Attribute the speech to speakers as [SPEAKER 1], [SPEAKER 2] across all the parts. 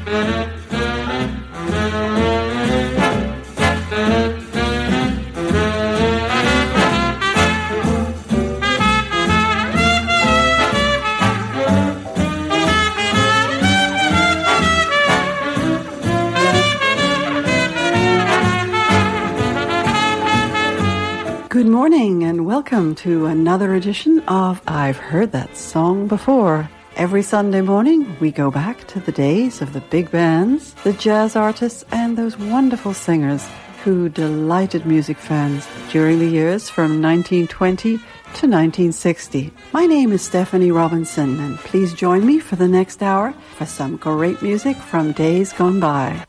[SPEAKER 1] Good morning and welcome to another edition of I've Heard That Song Before. Every Sunday morning we go back to the days of the big bands, the jazz artists and those wonderful singers who delighted music fans during the years from 1920 to 1960. My name is Stephanie Robinson and please join me for the next hour for some great music from days gone by.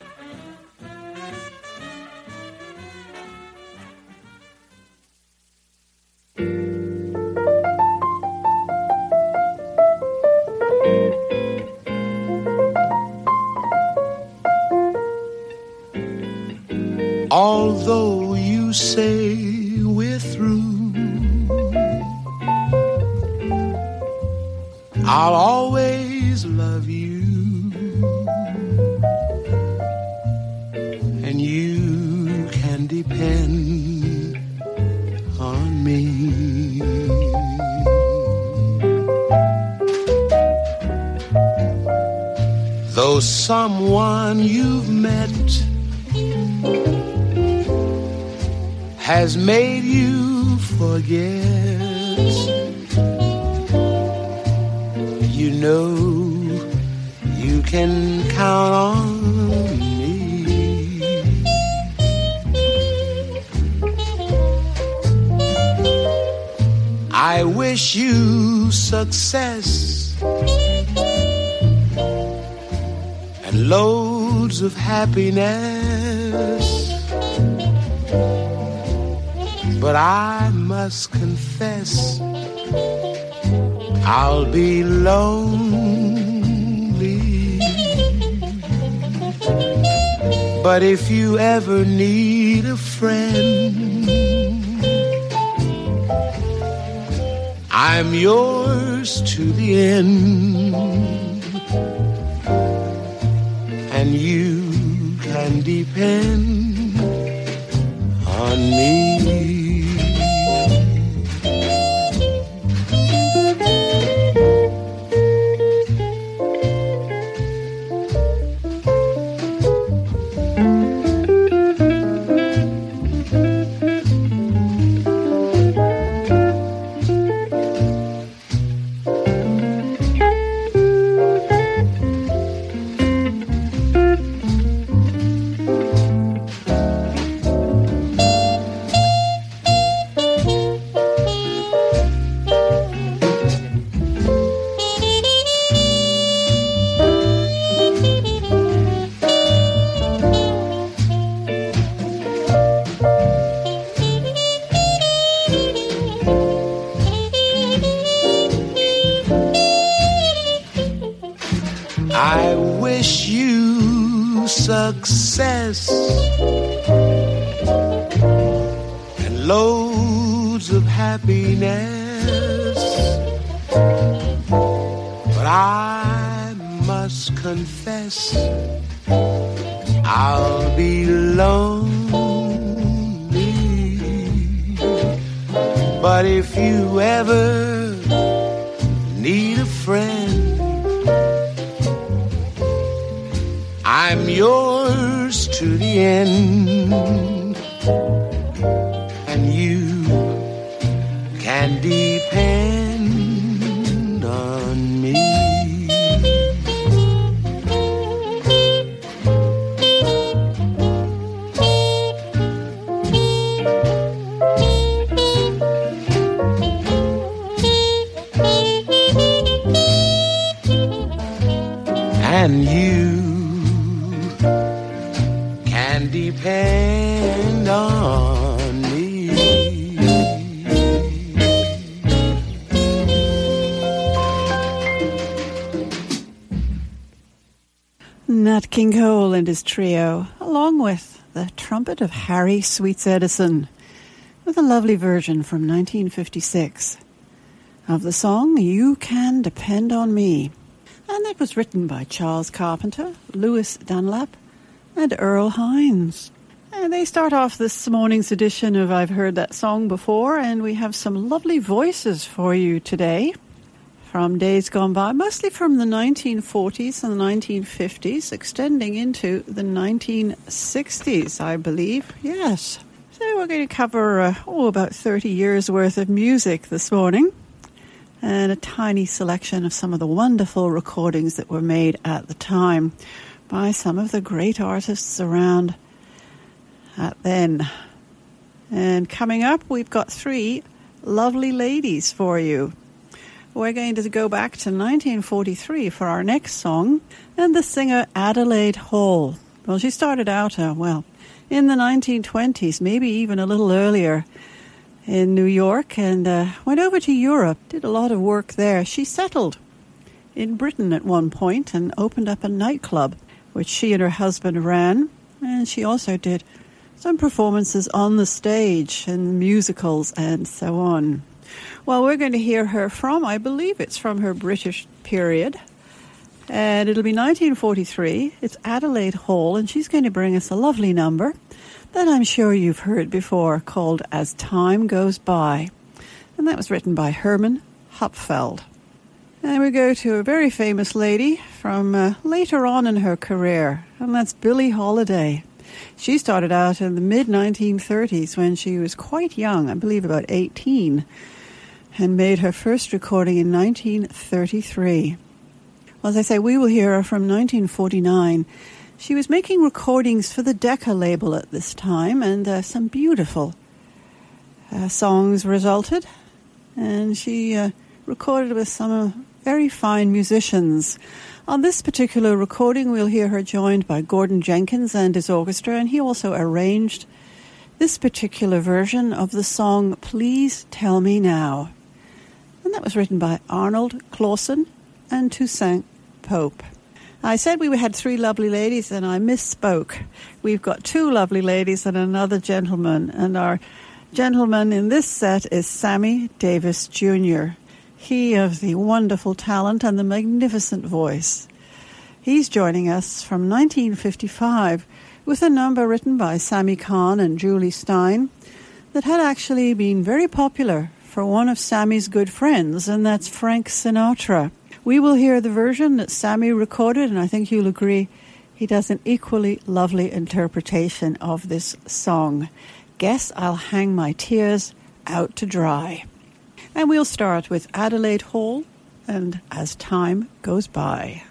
[SPEAKER 2] Although you say we're through, I'll always love you, and you can depend on me. Though someone you've met has made you forget, you know you can count on me. I wish you success and loads of happiness, but I must confess I'll be lonely. But if you ever need a friend, I'm yours to the end, and you can depend on me. I wish you success and loads of happiness, but I must confess I'll be lonely. But if you ever need a friend, I'm yours to the end, and you can depend on me. And you can depend on me.
[SPEAKER 1] Nat King Cole and his trio, along with the trumpet of Harry Sweets Edison, with a lovely version from 1956 of the song You Can Depend on Me. And that was written by Charles Carpenter, Lewis Dunlap, and Earl Hines. And they start off this morning's edition of I've Heard That Song Before, and we have some lovely voices for you today from days gone by, mostly from the 1940s and the 1950s, extending into the 1960s, I believe. Yes. So we're going to cover, about 30 years' worth of music this morning, and a tiny selection of some of the wonderful recordings that were made at the time by some of the great artists around at then. And coming up, we've got three lovely ladies for you. We're going to go back to 1943 for our next song, and the singer Adelaide Hall. Well, she started out, in the 1920s, maybe even a little earlier, in New York, and went over to Europe, did a lot of work there. She settled in Britain at one point and opened up a nightclub, which she and her husband ran, and she also did some performances on the stage and musicals and so on. Well, we're going to hear her from, I believe it's from her British period, and it'll be 1943. It's Adelaide Hall, and she's going to bring us a lovely number that I'm sure you've heard before, called As Time Goes By. And that was written by Herman Hupfeld. And we go to a very famous lady from later on in her career, and that's Billie Holiday. She started out in the mid-1930s when she was quite young, I believe about 18, and made her first recording in 1933. Well, as I say, we will hear her from 1949. She was making recordings for the Decca label at this time, and some beautiful songs resulted. And she recorded with some very fine musicians. On this particular recording, we'll hear her joined by Gordon Jenkins and his orchestra, and he also arranged this particular version of the song Please Tell Me Now. And that was written by Arnold Clausen and Toussaint Pope. I said we had three lovely ladies, and I misspoke. We've got two lovely ladies and another gentleman, and our gentleman in this set is Sammy Davis Jr., he of the wonderful talent and the magnificent voice. He's joining us from 1955 with a number written by Sammy Cahn and Julie Stein that had actually been very popular for one of Sammy's good friends, and that's Frank Sinatra. We will hear the version that Sammy recorded, and I think you'll agree he does an equally lovely interpretation of this song. Guess I'll hang my tears out to dry. And we'll start with Adelaide Hall and As Time Goes By.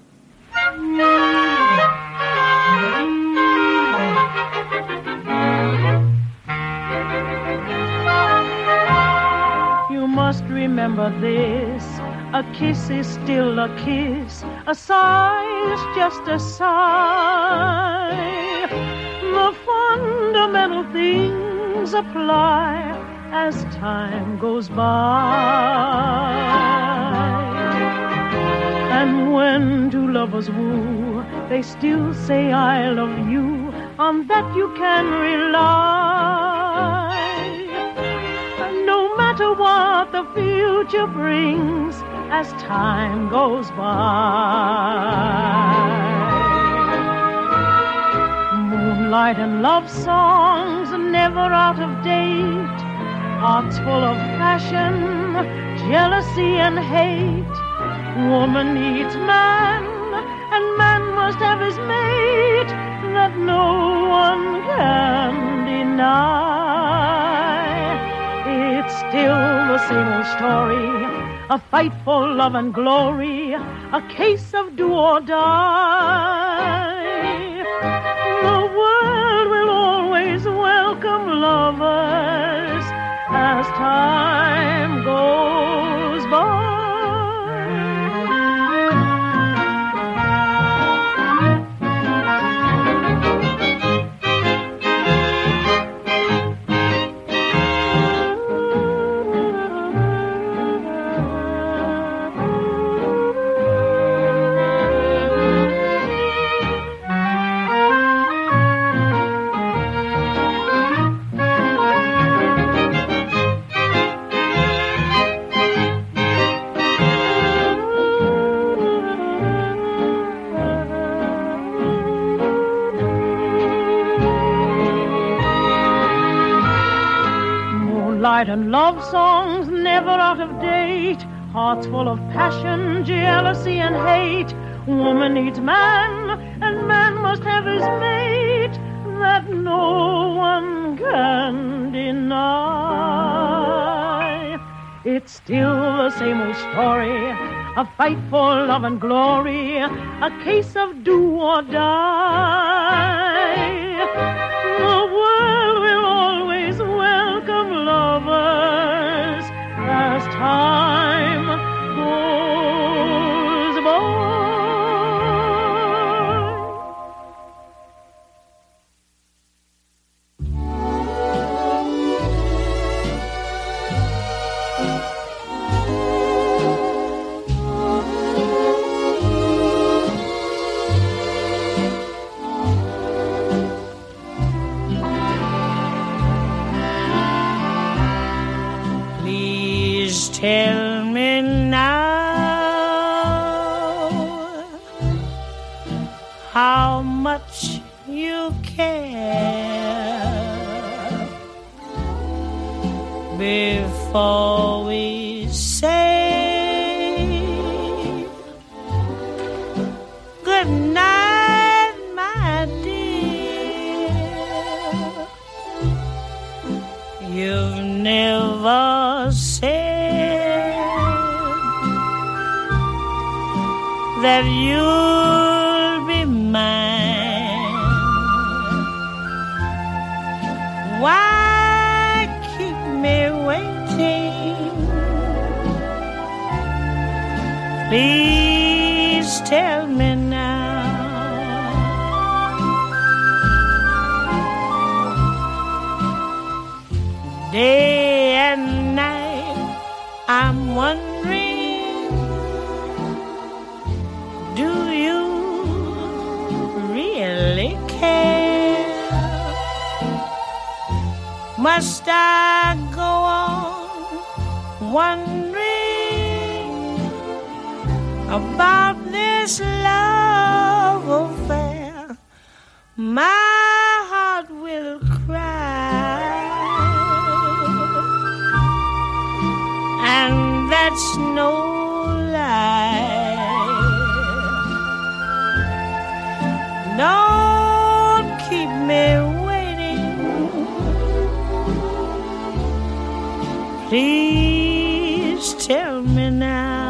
[SPEAKER 3] You must remember this. A kiss is still a kiss. A sigh is just a sigh. The fundamental things apply as time goes by. And when two lovers woo, they still say I love you. On that you can rely. And no matter what the future brings, as time goes by. Moonlight and love songs never out of date, hearts full of passion, jealousy and hate. Woman needs man, and man must have his mate, that no one can deny. It's still the same old story, a fight for love and glory, a case of do or die. The world will always welcome lovers as time goes by. light and love songs never out of date. Hearts full of passion, jealousy and hate. Woman needs man, and man must have his mate. That no one can deny. It's still the same old story, a fight for love and glory, a case of do or die. The world will always welcome lovers as time goes by.
[SPEAKER 4] Tell me now how much you care before we say good night, my dear. You've never said that you'll be mine. Why keep me waiting? Please tell me now. Day and night I'm wondering, do you really care? Must I go on wondering about this love affair? My heart will cry, and that's no lie. Don't keep me waiting. Please tell me now.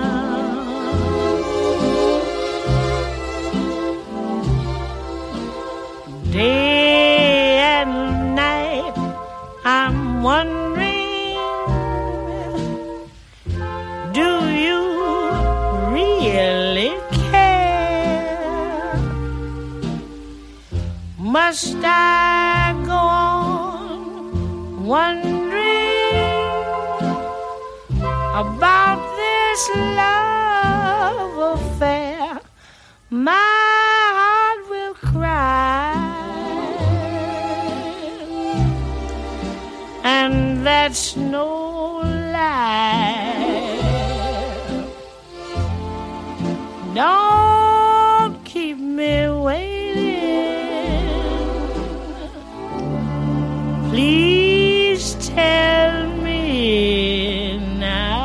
[SPEAKER 4] Day and night I'm wondering, do you really care? Must I go on wondering about this love affair? My heart will cry, and that's no lie. Don't keep me waiting. Please tell me now.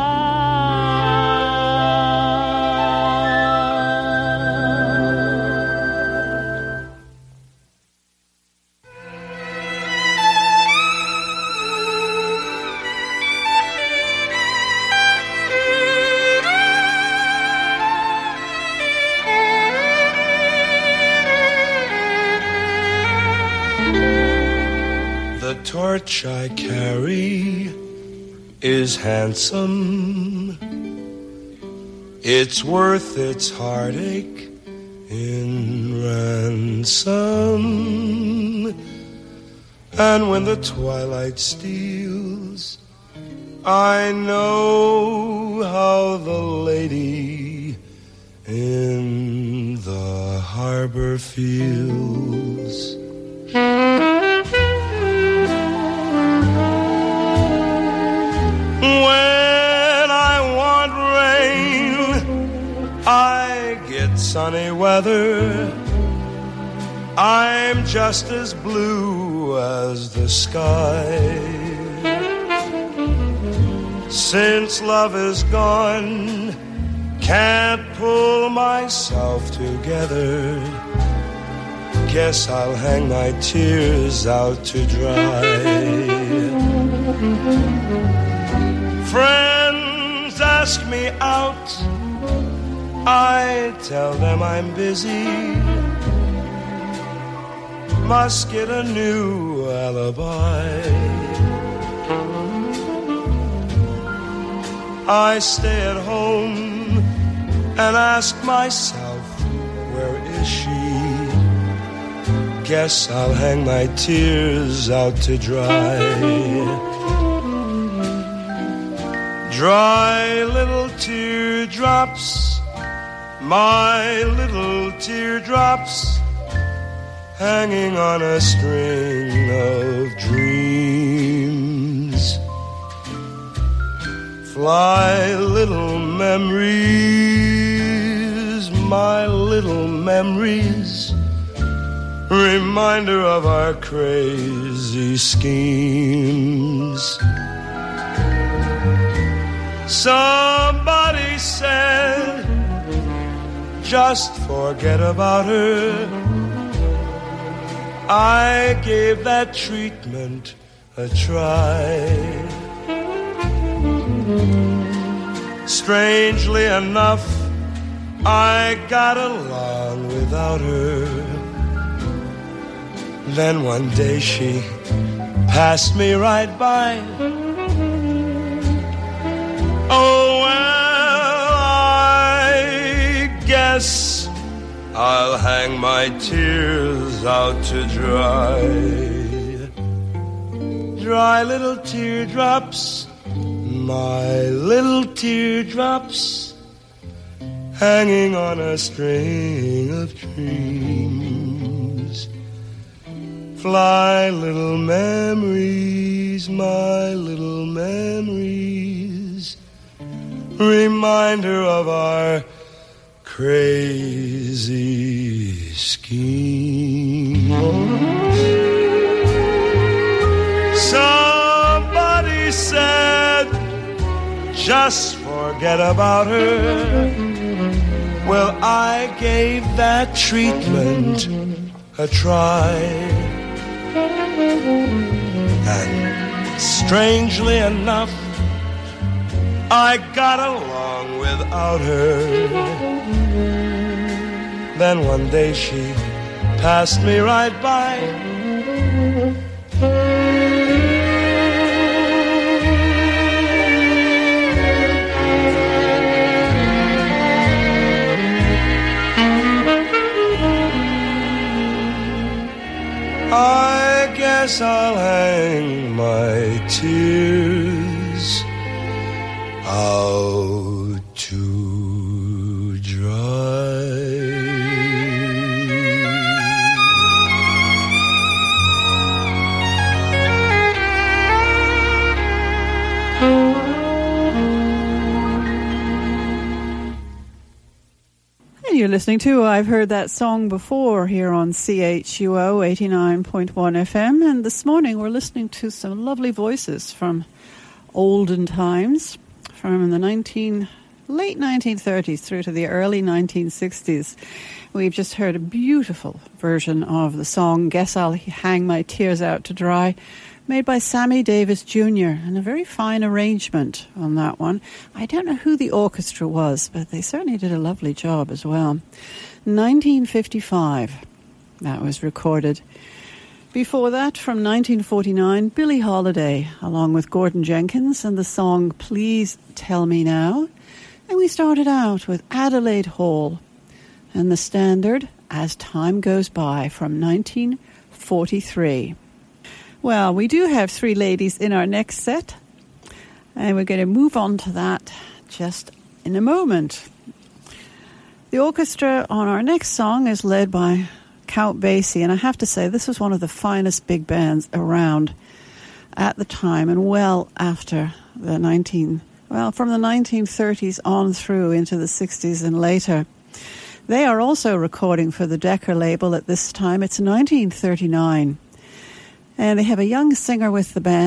[SPEAKER 2] The torch I carry is handsome. It's worth its heartache in ransom. And when the twilight steals, I know how the lady in the harbor feels. When I want rain, I get sunny weather. I'm just as blue as the sky. Since love is gone, can't pull myself together. Guess I'll hang my tears out to dry. Friends ask me out, I tell them I'm busy. Must get a new alibi. I stay at home and ask myself, where is she? Guess I'll hang my tears out to dry. Dry little teardrops, my little teardrops, hanging on a string of dreams. Fly little memories, my little memories, reminder of our crazy schemes. Somebody said, just forget about her. I gave that treatment a try. Strangely enough, I got along without her. Then one day she passed me right by. Oh, well, I guess I'll hang my tears out to dry. Dry little teardrops, my little teardrops, hanging on a string of dreams. Fly little memories, my little memories, reminder of our crazy scheme. Somebody said, just forget about her. Well, I gave that treatment a try. And strangely enough, I got along without her. Then one day she passed me right by. I guess I'll hang my tears out to dry.
[SPEAKER 1] You're listening to I've Heard That Song Before here on CHUO 89.1 FM, and this morning we're listening to some lovely voices from olden times, from the late 1930s through to the early 1960s. We've just heard a beautiful version of the song Guess I'll Hang My Tears Out to Dry, made by Sammy Davis Jr., and a very fine arrangement on that one. I don't know who the orchestra was, but they certainly did a lovely job as well. 1955, that was recorded. Before that, from 1949, Billie Holiday, along with Gordon Jenkins, and the song Please Tell Me Now. And we started out with Adelaide Hall and the standard As Time Goes By from 1943. Well, we do have three ladies in our next set, and we're going to move on to that just in a moment. The orchestra on our next song is led by Count Basie, and I have to say this was one of the finest big bands around at the time and well after the from the 1930s on through into the 60s and later. They are also recording for the Decca label at this time. It's 1939. And they have a young singer with the band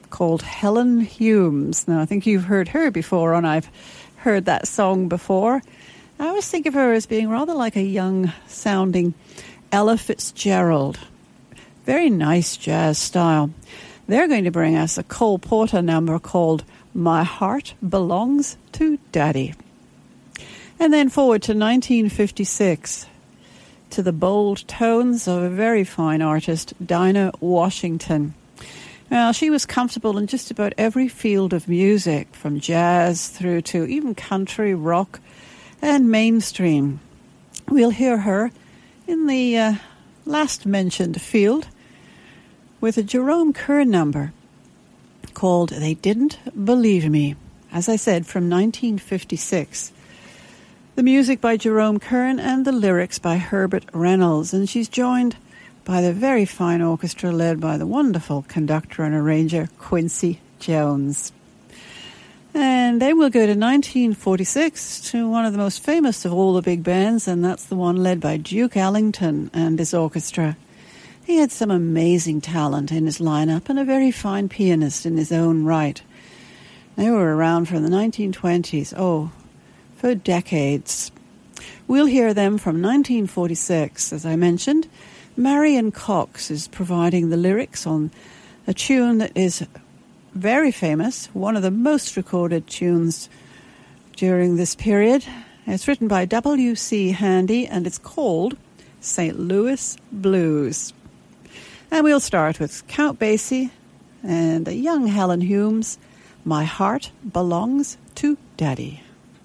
[SPEAKER 1] called Helen Humes. Now, I think you've heard her before, and I've heard that song before. I always think of her as being rather like a young-sounding Ella Fitzgerald. Very nice jazz style. They're going to bring us a Cole Porter number called My Heart Belongs to Daddy. And then forward to 1956, to the bold tones of a very fine artist, Dinah Washington. Now, she was comfortable in just about every field of music, from jazz through to even country, rock, and mainstream. We'll hear her in the last mentioned field with a Jerome Kern number called They Didn't Believe Me, as I said, from 1956. The music by Jerome Kern and the lyrics by Herbert Reynolds, and she's joined by the very fine orchestra led by the wonderful conductor and arranger Quincy Jones. And then we'll go to 1946 to one of the most famous of all the big bands, and that's the one led by Duke Ellington and his orchestra. He had some amazing talent in his lineup and a very fine pianist in his own right. They were around from the 1920s, for decades. We'll hear them from 1946, as I mentioned. Marion Cox is providing the lyrics on a tune that is very famous, one of the most recorded tunes during this period. It's written by W.C. Handy, and it's called St. Louis Blues. And we'll start with Count Basie and a young Helen Humes, My Heart Belongs to Daddy.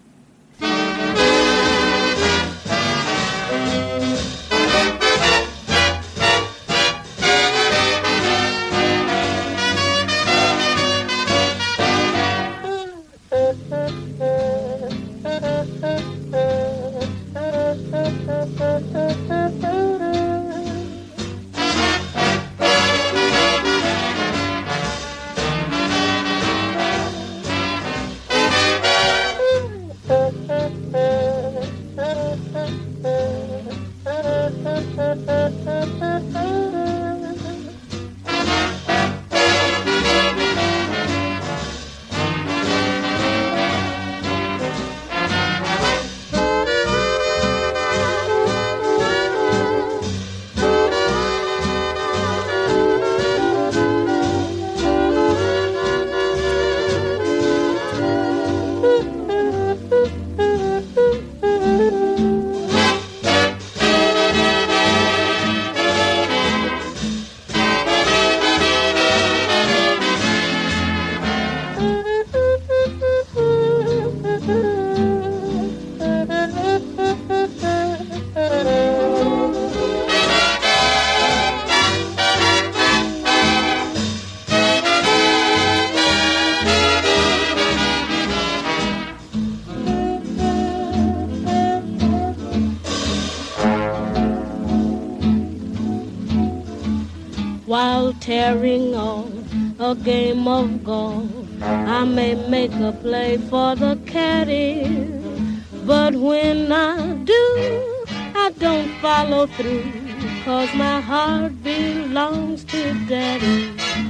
[SPEAKER 4] Tearing on a game of golf, I may make a play for the caddy, but when I do, I don't follow through, 'cause my heart belongs to Daddy.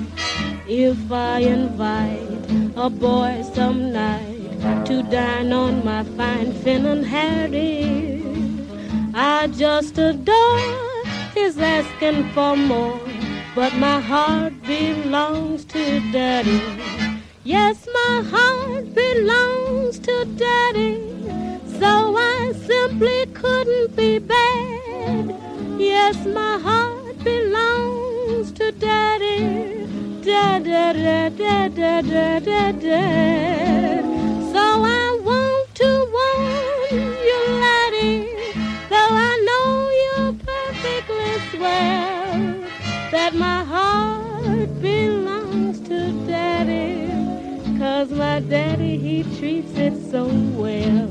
[SPEAKER 4] If I invite a boy some night to dine on my fine Finn Harry, I just adore his asking for more. But my heart belongs to Daddy. Yes, my heart belongs to Daddy. So I simply couldn't be bad. Yes, my heart belongs to Daddy. Dad, dad, dad, dad, dad, dad, dad, dad. So I want to warn you, laddie, though I know you perfectly swell, that my heart belongs to Daddy, 'cause my daddy, he treats it so well.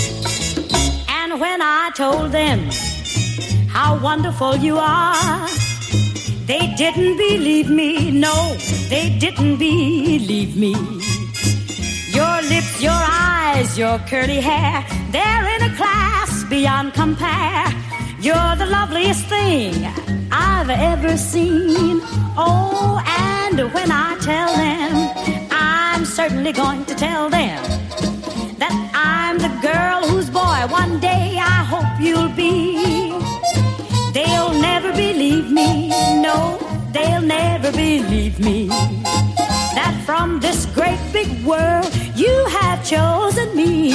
[SPEAKER 5] Told them how wonderful you are, They didn't believe me, no, they didn't believe me. Your lips, your eyes, your curly hair, they're in a class beyond compare. You're the loveliest thing I've ever seen. Oh, and when I tell them, I'm certainly going to tell them that I'm the girl whose boy one day I hope you'll be. They'll never believe me, no, they'll never believe me, that from this great big world you have chosen me.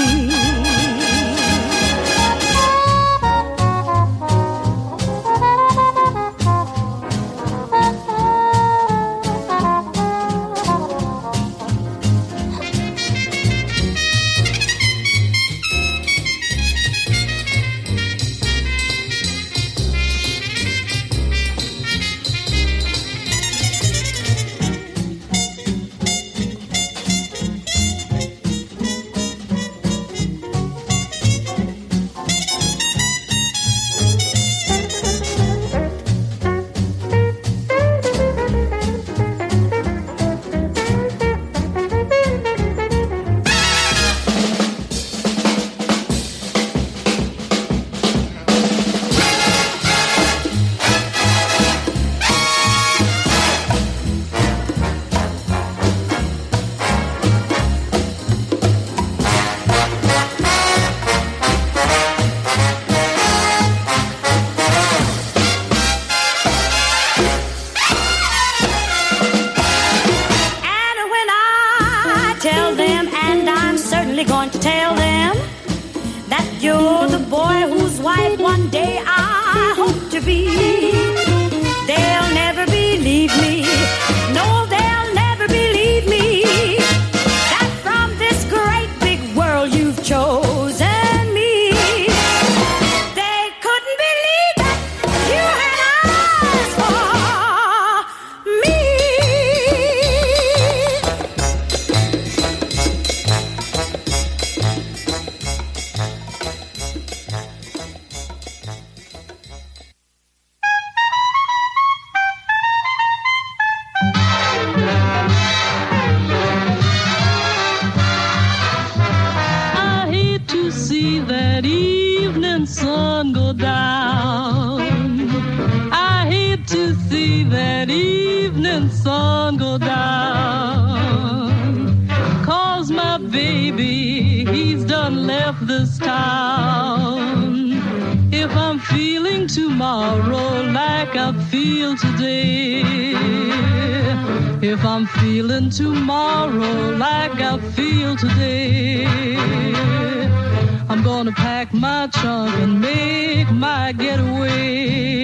[SPEAKER 6] Tomorrow like I feel today, I'm gonna pack my trunk and make my getaway.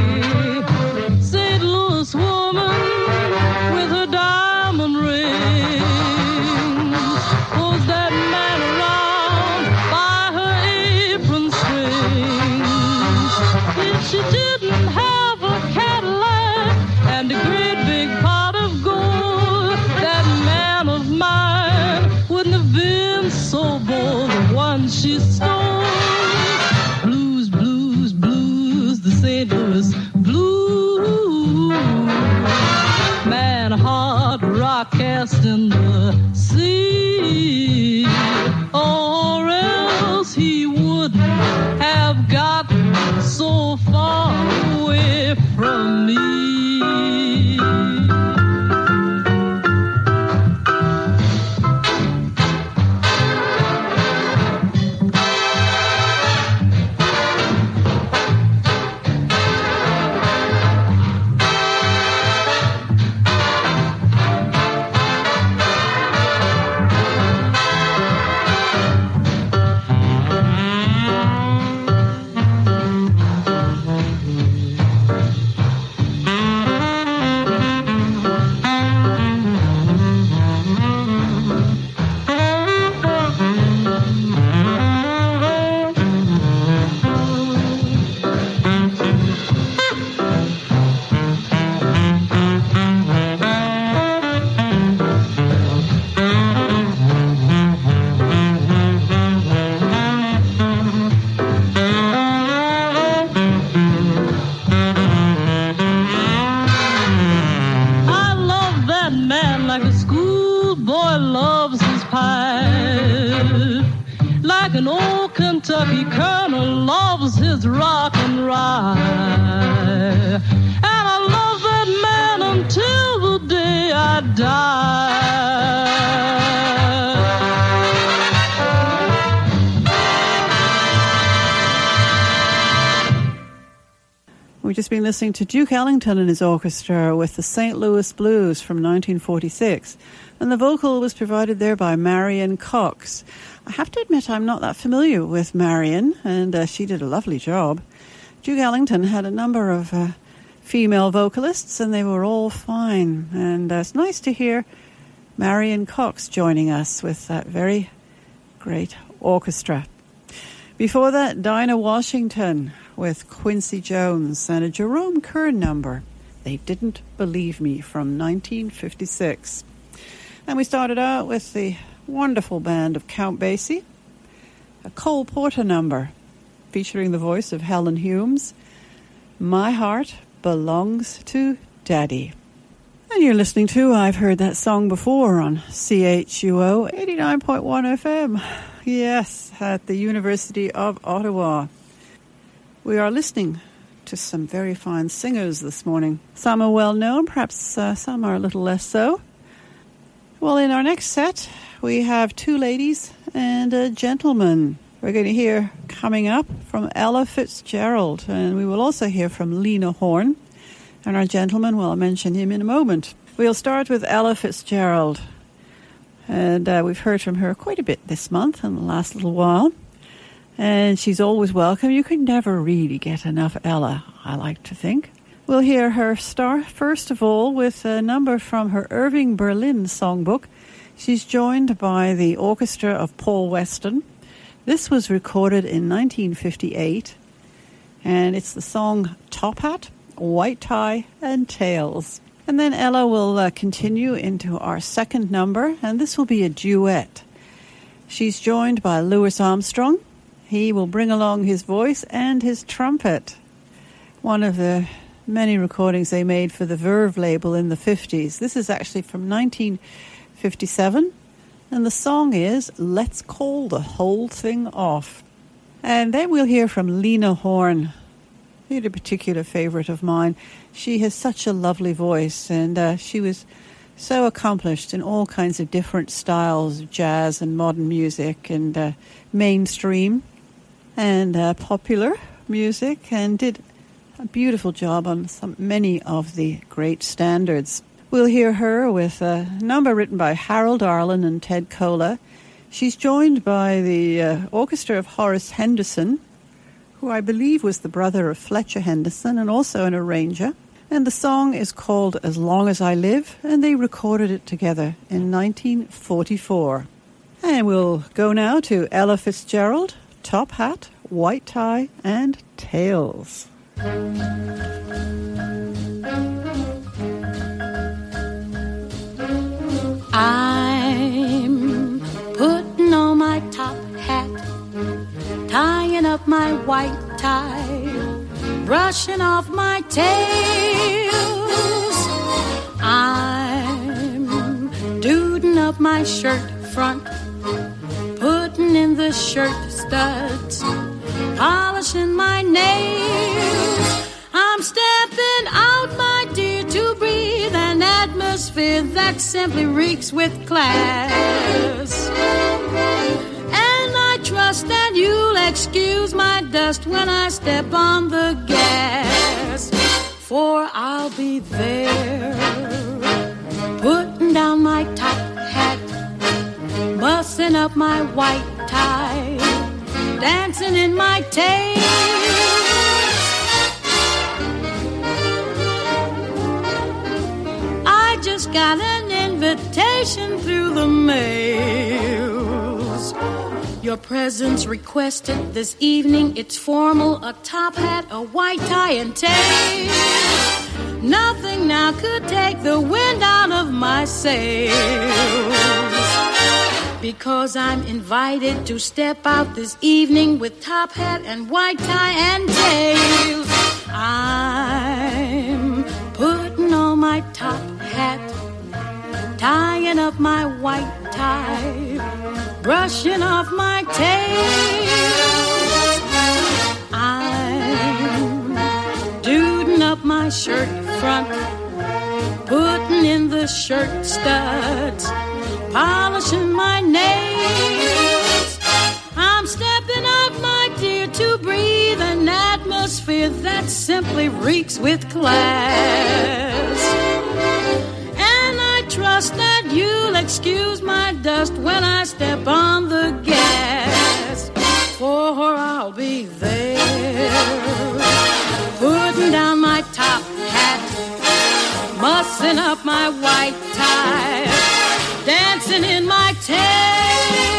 [SPEAKER 6] St. Louis woman with her diamond ring pulls that man around by her apron strings. If she didn't have a Cadillac and a great big pot of gold, that man of mine wouldn't have been so bold. The one she stole. Blues, blues, blues, the St. Louis blues. Man, like an old Kentucky colonel loves his rock and rye. And I love that man until the day I die.
[SPEAKER 1] We've just been listening to Duke Ellington and his orchestra with the St. Louis Blues from 1946. And the vocal was provided there by Marion Cox. I have to admit I'm not that familiar with Marion, and she did a lovely job. Duke Ellington had a number of female vocalists, and they were all fine. And it's nice to hear Marion Cox joining us with that very great orchestra. Before that, Dinah Washington with Quincy Jones and a Jerome Kern number, They Didn't Believe Me, from 1956. And we started out with the wonderful band of Count Basie, a Cole Porter number featuring the voice of Helen Humes, My Heart Belongs to Daddy. And you're listening to I've Heard That Song Before on CHUO 89.1 FM. Yes, at the University of Ottawa. We are listening to some very fine singers this morning. Some are well known, perhaps some are a little less so. Well, in our next set, we have two ladies and a gentleman. We're going to hear coming up from Ella Fitzgerald, and we will also hear from Lena Horne. And our gentleman, well, I'll mention him in a moment. We'll start with Ella Fitzgerald. And we've heard from her quite a bit this month and the last little while. And she's always welcome. You can never really get enough Ella, I like to think. We'll hear her start, first of all, with a number from her Irving Berlin songbook. She's joined by the orchestra of Paul Weston. This was recorded in 1958. And it's the song Top Hat, White Tie, and Tails. And then Ella will continue into our second number, and this will be a duet. She's joined by Louis Armstrong. He will bring along his voice and his trumpet. One of the many recordings they made for the Verve label in the 50s. This is actually from 1957, and the song is Let's Call the Whole Thing Off. And then we'll hear from Lena Horne. She's a particular favorite of mine. She has such a lovely voice, and she was so accomplished in all kinds of different styles of jazz and modern music and mainstream and popular music, and did a beautiful job on many of the great standards. We'll hear her with a number written by Harold Arlen and Ted Kola. She's joined by the orchestra of Horace Henderson, who I believe was the brother of Fletcher Henderson and also an arranger. And the song is called As Long as I Live, and they recorded it together in 1944. And we'll go now to Ella Fitzgerald, Top Hat, White Tie, and Tails.
[SPEAKER 5] I'm putting on my top hat, tying up my white tie, brushing off my tails. I'm duding up my shirt front, putting in the shirt studs, polishing my nails. I'm stepping out, my dear, to breathe an atmosphere that simply reeks with class. And I trust that you'll excuse my dust when I step on the gas, for I'll be there, putting down my top hat, mussing up my white tie, dancing in my tails. I just got an invitation through the mails. Your presence requested this evening. It's formal, a top hat, a white tie, and tails. Nothing now could take the wind out of my sails, because I'm invited to step out this evening with top hat and white tie and tails. I'm putting on my top hat, tying up my white tie, brushing off my tails. I'm duding up my shirt front, putting in the shirt studs, polishing my nails. I'm stepping out, my dear, to breathe an atmosphere that simply reeks with class. And I trust that you'll excuse my dust when I step on the gas, for I'll be there, putting down my top hat, mussing up my white tie, dancing in my tail.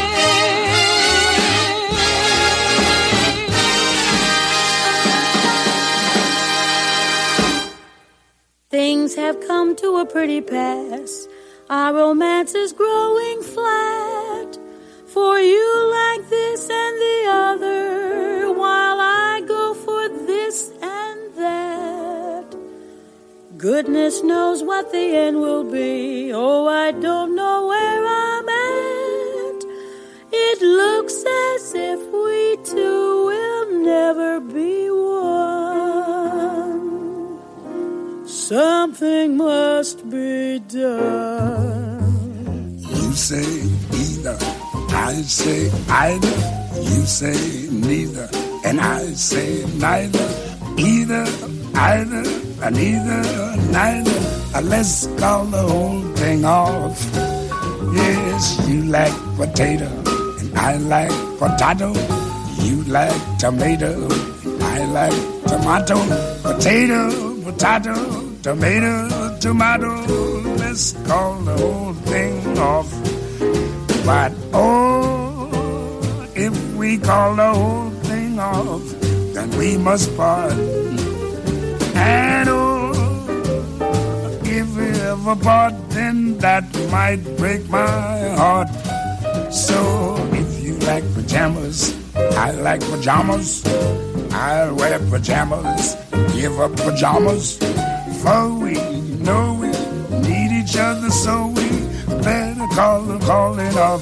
[SPEAKER 5] Things have come to a pretty pass. Our romance is growing flat. For you like this and the other, while I go for this and that. Goodness knows what the end will be. Oh, I don't know where I'm at. It looks as if we two will never be one. Something must be done.
[SPEAKER 7] You say either, I say either. You say neither, and I say neither. Either, either, neither, neither. Let's call the whole thing off. Yes, you like potato, and I like potato. You like tomato, I like tomato. Potato, potato, tomato, tomato. Let's call the whole thing off. But oh, if we call the whole thing off, then we must part. And oh, if we ever part, then that might break my heart. So if you like pajamas, I like pajamas. I'll wear pajamas, give up pajamas. For we know we need each other, so we better call the calling off.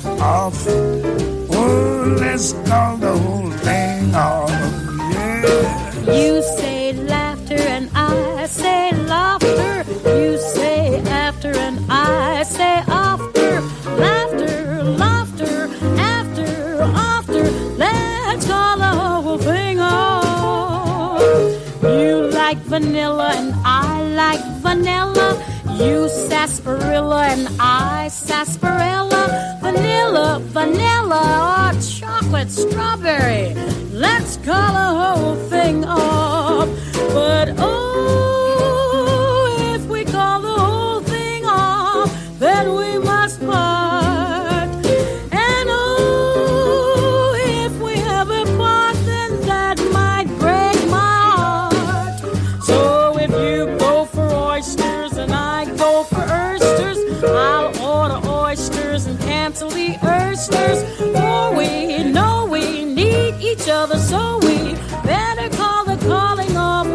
[SPEAKER 7] Oh, let's call the whole thing off. Yeah.
[SPEAKER 5] You say laughter and I say laughter. You say after and I say after. Laughter, laughter, after, after. Let's call the whole thing off. You like vanilla and I like vanilla. You sarsaparilla and I sarsaparilla. Vanilla, vanilla, or chocolate strawberry. Let's call the whole thing off. But oh, if we call the whole thing off, then we must part. And oh, if we ever part, then that might break my heart. So if you go for oysters and I go for oysters, I'll order oysters and cancel the oysters. For we know we need each other, so we better call the calling off.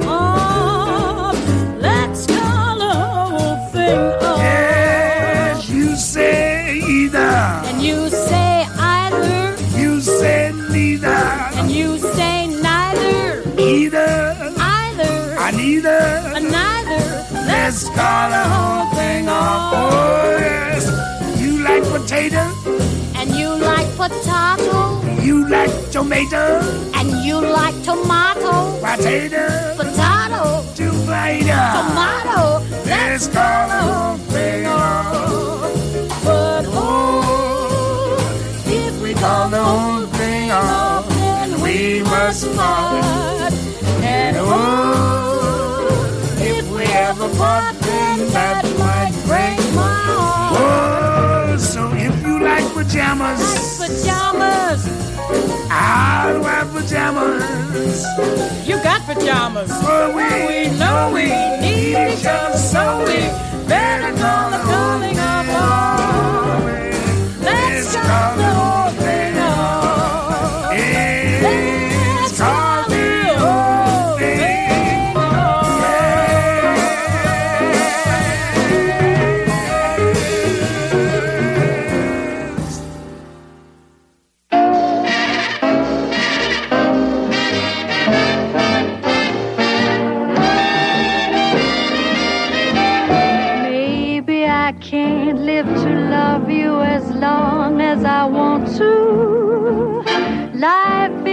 [SPEAKER 5] Let's call the whole thing off.
[SPEAKER 7] Yes, you say either,
[SPEAKER 5] And you say either,
[SPEAKER 7] you say neither,
[SPEAKER 5] and you say neither,
[SPEAKER 7] either,
[SPEAKER 5] either,
[SPEAKER 7] neither.
[SPEAKER 5] neither.
[SPEAKER 7] Let's call the whole thing off. Oh yes, you like potato,
[SPEAKER 5] And you like potato,
[SPEAKER 7] you like tomato,
[SPEAKER 5] and you like tomato,
[SPEAKER 7] potato,
[SPEAKER 5] potato,
[SPEAKER 7] tomato.
[SPEAKER 5] tomato.
[SPEAKER 7] Let's call the whole thing off.
[SPEAKER 5] But
[SPEAKER 7] Oh, if we call the whole thing off,
[SPEAKER 5] then
[SPEAKER 7] we must part.
[SPEAKER 5] And
[SPEAKER 7] Oh, if we ever part, then that might break
[SPEAKER 5] my heart.
[SPEAKER 7] Oh, so if you like pajamas,
[SPEAKER 5] Pajamas,
[SPEAKER 7] I'll wear pajamas.
[SPEAKER 5] you got pajamas.
[SPEAKER 7] For we know we need each other, so we better call the whole thing off. Let's call the whole thing off. Let's call the whole thing off.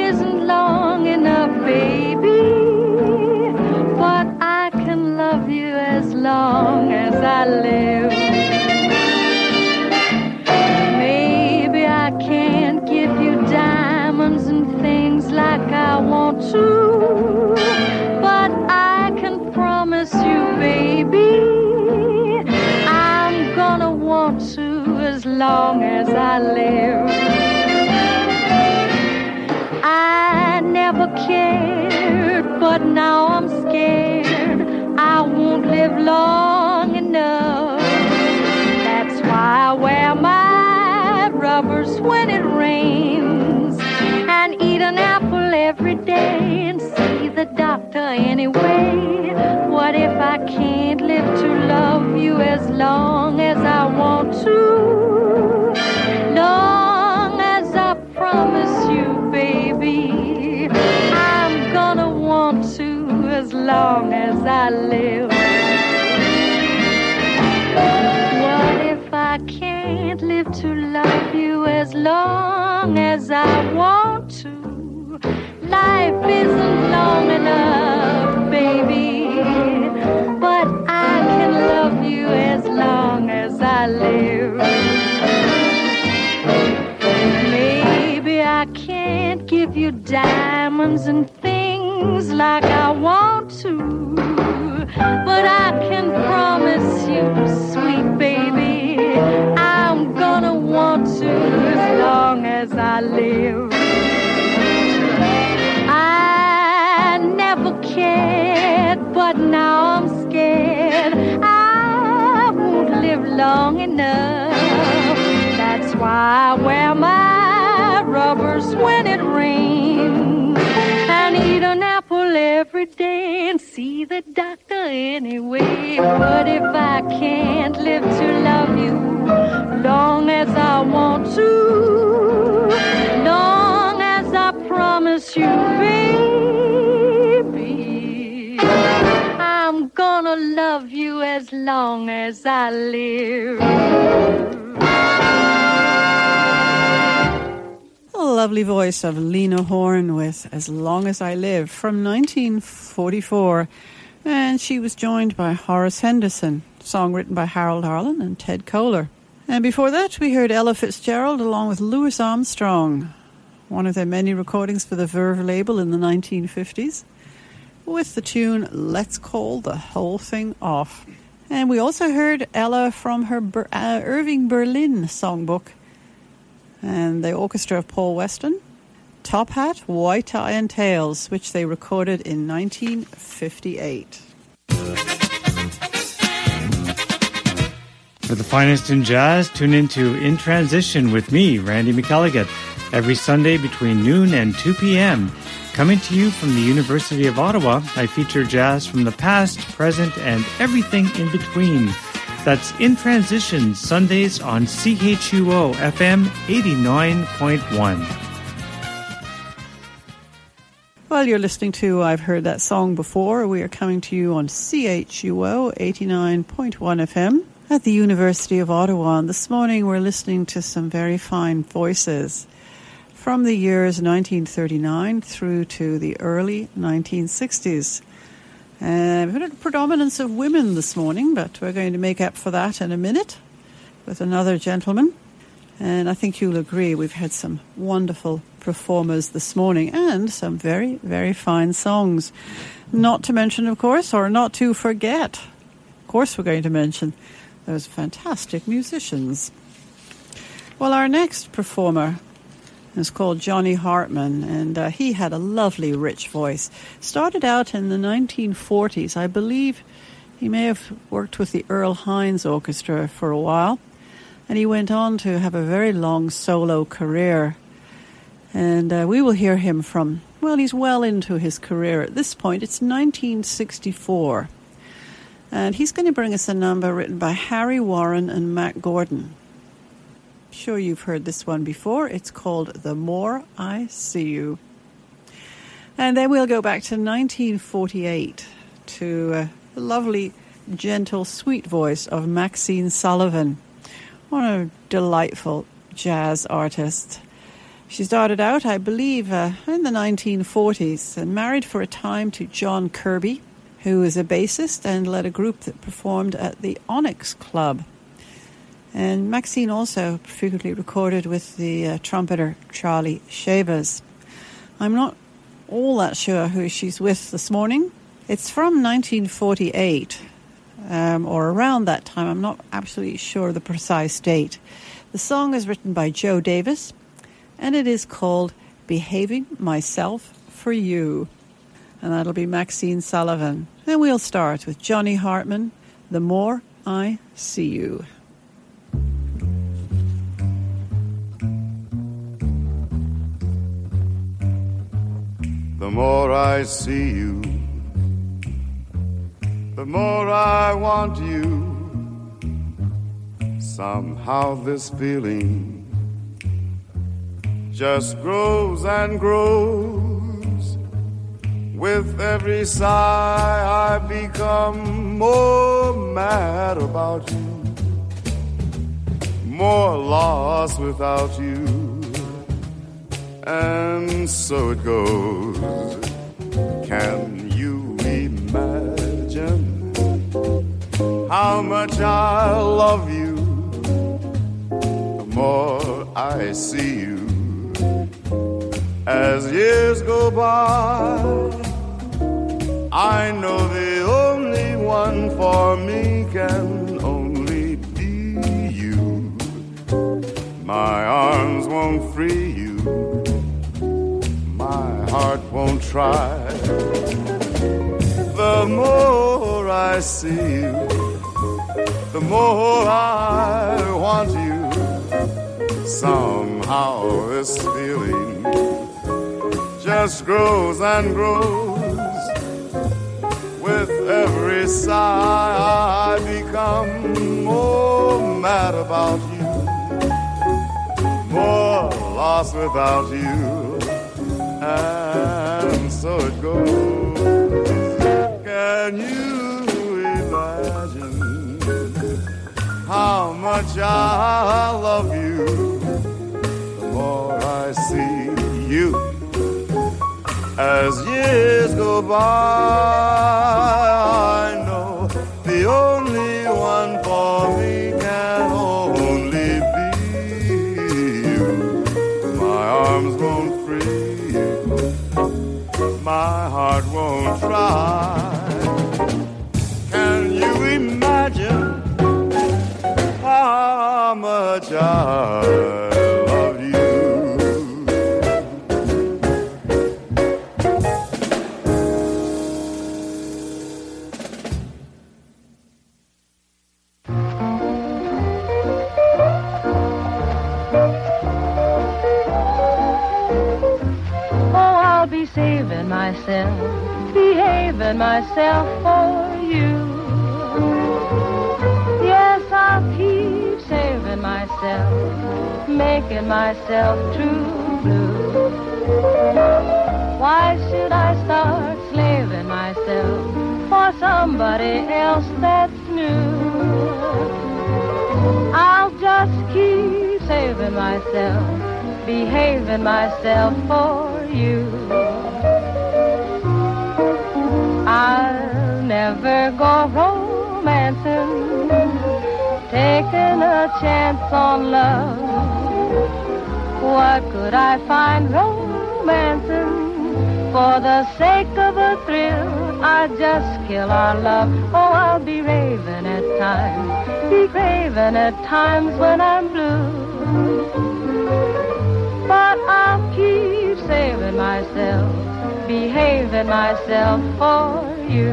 [SPEAKER 4] isn't long enough, baby, but I can love you as long as I live. Maybe I can't give you diamonds and things like I want to, but I can promise you, baby, I'm gonna want to as long as I live. I never cared, but now I'm scared I won't live long enough. That's why I wear my rubbers when it rains and eat an apple every day and see the doctor anyway. What if I can't live to love you as long as I want to? Long as I promise you, baby, I'm gonna want to as long as I live. What if I can't live to love you as long as I want to? Life isn't long enough, baby, but I can love you as long as I live. Maybe I can't give you diamonds and things like I want to, but I can promise you, sweet baby, I'm gonna want to as long as I live. I never cared, but now I'm scared I won't live long enough. That's why I wear my rubbers when it rains and eat an apple every day and see the doctor anyway. But if I can't live to love you long as I want to, long as I promise you, baby, I'm gonna love you as long as I live.
[SPEAKER 1] Lovely voice of Lena Horne with As Long As I Live from 1944. And she was joined by Horace Henderson, song written by Harold Arlen and Ted Koehler. And before that, we heard Ella Fitzgerald along with Louis Armstrong, one of their many recordings for the Verve label in the 1950s, with the tune Let's Call the Whole Thing Off. And we also heard Ella from her Irving Berlin songbook, and the orchestra of Paul Weston, Top Hat, White Tie and Tails, which they recorded in 1958.
[SPEAKER 8] For the finest in jazz, tune into In Transition with me, Randy McElligott, every Sunday between noon and 2 p.m. Coming to you from the University of Ottawa, I feature jazz from the past, present, and everything in between. That's In Transition, Sundays on CHUO FM 89.1.
[SPEAKER 1] Well, you're listening to I've Heard That Song Before. We are coming to you on CHUO 89.1 FM at the University of Ottawa. And this morning we're listening to some very fine voices from the years 1939 through to the early 1960s. We've had a predominance of women this morning, but we're going to make up for that in a minute with another gentleman. And I think you'll agree we've had some wonderful performers this morning and some very, very fine songs. Not to mention, of course, or not to forget, of course we're going to mention those fantastic musicians. Well, our next performer is called Johnny Hartman, and he had a lovely, rich voice. Started out in the 1940s. I believe he may have worked with the Earl Hines Orchestra for a while, and he went on to have a very long solo career. And we will hear him from, well, he's well into his career at this point. It's 1964. And he's going to bring us a number written by Harry Warren and Matt Gordon. Sure you've heard this one before. It's called The More I See You. And then we'll go back to 1948 to the lovely, gentle, sweet voice of Maxine Sullivan, one of a delightful jazz artist. She started out, I believe, in the 1940s and married for a time to John Kirby, who is a bassist and led a group that performed at the Onyx Club. And Maxine also frequently recorded with the trumpeter Charlie Shavers. I'm not all that sure who she's with this morning. It's from 1948, or around that time. I'm not absolutely sure the precise date. The song is written by Joe Davis, and it is called Behaving Myself for You. And that'll be Maxine Sullivan. And we'll start with Johnny Hartman, The More I See You.
[SPEAKER 9] The more I see you, the more I want you. Somehow this feeling just grows and grows. With every sigh I become more mad about you, more lost without you. And so it goes. Can you imagine how much I love you? The more I see you, as years go by, I know the only one for me can only be you. My arms won't free you, my heart won't try. The more I see you, the more I want you. Somehow this feeling just grows and grows. With every sigh I become more mad about you, more lost without you. And so it goes. Can you imagine how much I love you? The more I see you, as years go by, I know the only one for me can only be you. My arms won't free you, my heart won't try. Can you imagine how much I love you?
[SPEAKER 3] Saving myself, behaving myself for you. Yes, I'll keep saving myself, making myself true blue. Why should I start slaving myself for somebody else that's new? I'll just keep saving myself, behaving myself for you. I'll never go romancing, taking a chance on love. What could I find romancing? For the sake of a thrill, I'd just kill our love. Oh, I'll be raving at times, be craving at times when I'm blue. But I'll keep saving myself, behaving myself for you.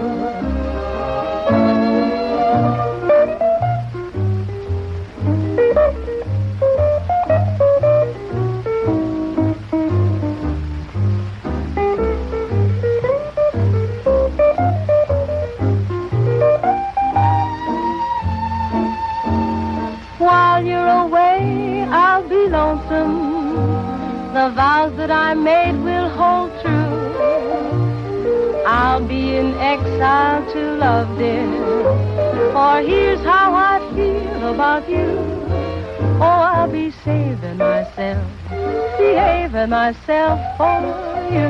[SPEAKER 3] While you're away, I'll be lonesome. The vows that I made will hold true. I'll be in exile to love, dear. For here's how I feel about you. Oh, I'll be saving myself, behaving myself for you.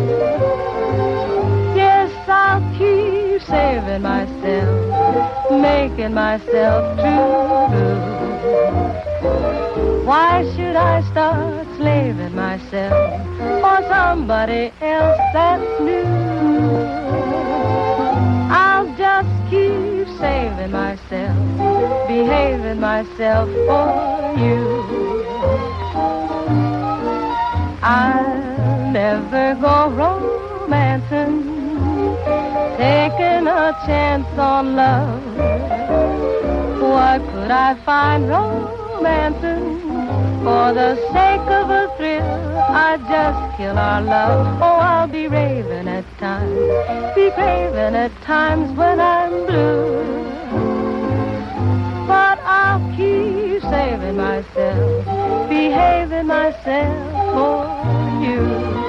[SPEAKER 3] Yes, I'll keep saving myself, making myself true. Why should I start slaving myself for somebody else that's new? I'll just keep saving myself, behaving myself for you. I'll never go romancing, taking a chance on love. What could I find romancing? For the sake of a thrill, I'd just kill our love. Oh, I'll be raving at times, be craving at times when I'm blue. But I'll keep saving myself, behaving myself for you.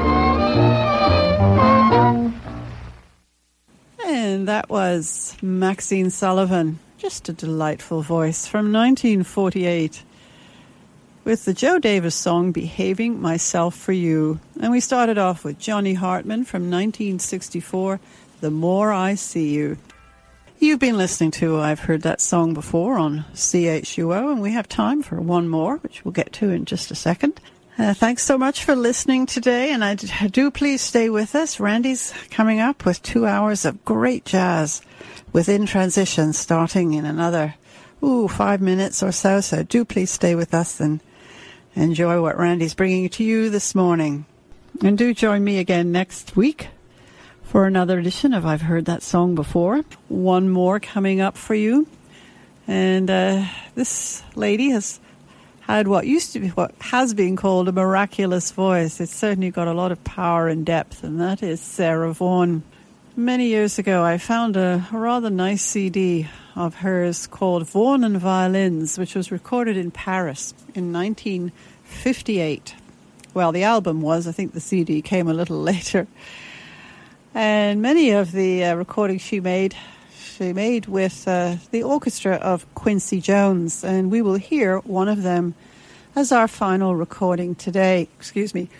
[SPEAKER 1] And that was Maxine Sullivan, just a delightful voice from 1948. With the Joe Davis song, Behaving Myself for You. And we started off with Johnny Hartman from 1964, The More I See You. You've been listening to I've Heard That Song Before on CHUO, and we have time for one more, which we'll get to in just a second. Thanks so much for listening today, and I do please stay with us. Randy's coming up with 2 hours of great jazz within transition, starting in another 5 minutes or so. So do please stay with us and enjoy what Randy's bringing to you this morning. And do join me again next week for another edition of I've Heard That Song Before. One more coming up for you. And this lady has had what has been called a miraculous voice. It's certainly got a lot of power and depth, and that is Sarah Vaughan. Many years ago, I found a rather nice CD of hers called Vaughan and Violins, which was recorded in Paris in 1958. Well, the album was. I think the CD came a little later. And many of the recordings she made with the orchestra of Quincy Jones. And we will hear one of them as our final recording today. Excuse me.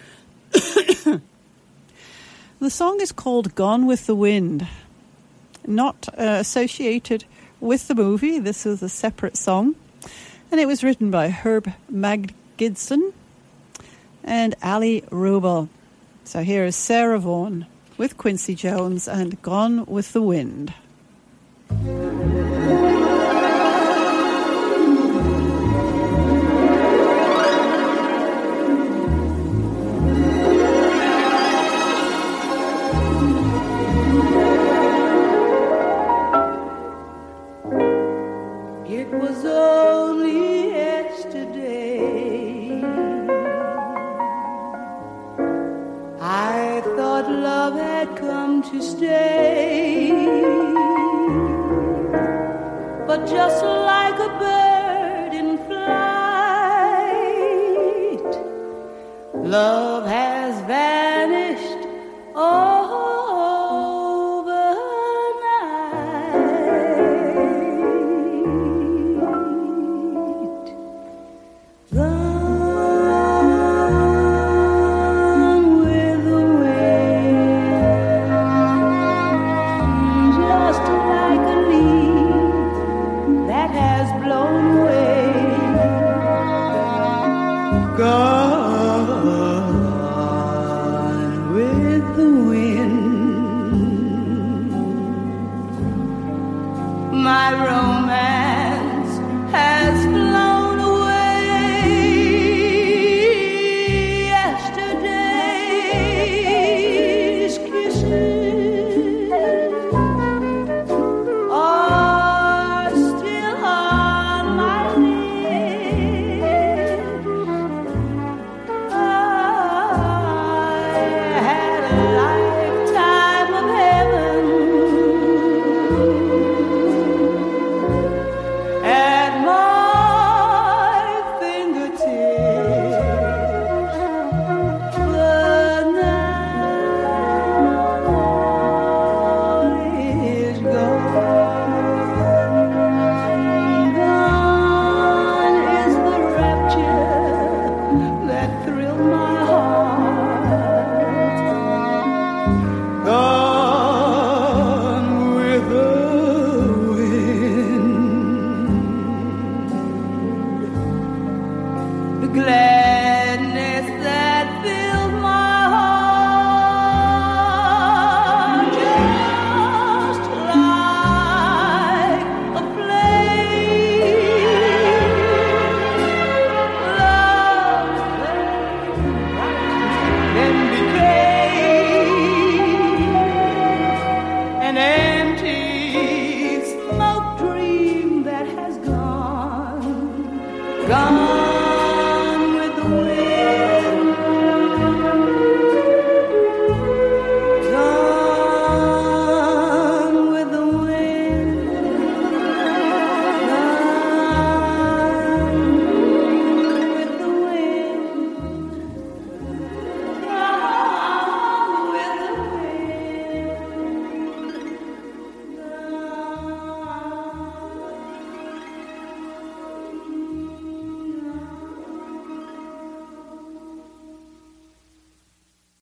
[SPEAKER 1] The song is called Gone with the Wind. Not associated with the movie. This is a separate song. And it was written by Herb Magidson and Ali Rubel. So here is Sarah Vaughan with Quincy Jones and Gone with the Wind.
[SPEAKER 10] It was only yesterday I thought love had come to stay, but just like a bird in flight, love has vanished overnight. Gone with the wind, just like a leaf that has blown away. Gone with the wind. My romance